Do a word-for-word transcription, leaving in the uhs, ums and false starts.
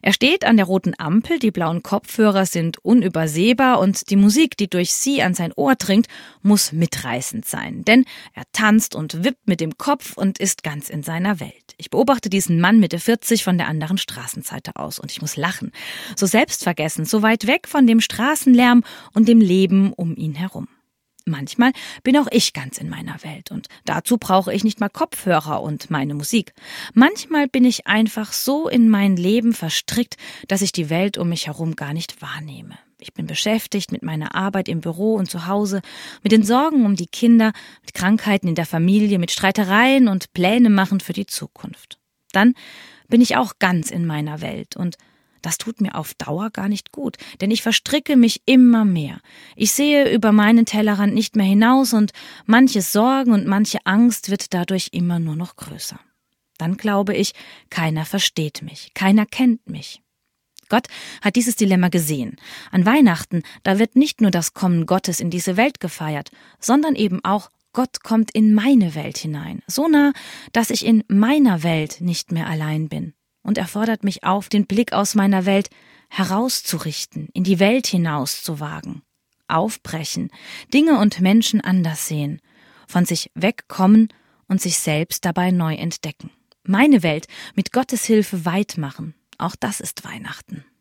Er steht an der roten Ampel, die blauen Kopfhörer sind unübersehbar und die Musik, die durch sie an sein Ohr dringt, muss mitreißend sein. Denn er tanzt und wippt mit dem Kopf und ist ganz in seiner Welt. Ich beobachte diesen Mann Mitte vierzig von der anderen Straßenseite aus und ich muss lachen. So selbstvergessen, so weit weg von dem Straßenlärm und dem Leben um ihn herum. Manchmal bin auch ich ganz in meiner Welt und dazu brauche ich nicht mal Kopfhörer und meine Musik. Manchmal bin ich einfach so in mein Leben verstrickt, dass ich die Welt um mich herum gar nicht wahrnehme. Ich bin beschäftigt mit meiner Arbeit im Büro und zu Hause, mit den Sorgen um die Kinder, mit Krankheiten in der Familie, mit Streitereien und Pläne machen für die Zukunft. Dann bin ich auch ganz in meiner Welt und das tut mir auf Dauer gar nicht gut, denn ich verstricke mich immer mehr. Ich sehe über meinen Tellerrand nicht mehr hinaus und manche Sorgen und manche Angst wird dadurch immer nur noch größer. Dann glaube ich, keiner versteht mich, keiner kennt mich. Gott hat dieses Dilemma gesehen. An Weihnachten, da wird nicht nur das Kommen Gottes in diese Welt gefeiert, sondern eben auch Gott kommt in meine Welt hinein, so nah, dass ich in meiner Welt nicht mehr allein bin. Und er fordert mich auf, den Blick aus meiner Welt herauszurichten, in die Welt hinaus zu wagen. Aufbrechen, Dinge und Menschen anders sehen, von sich wegkommen und sich selbst dabei neu entdecken. Meine Welt mit Gottes Hilfe weit machen, auch das ist Weihnachten.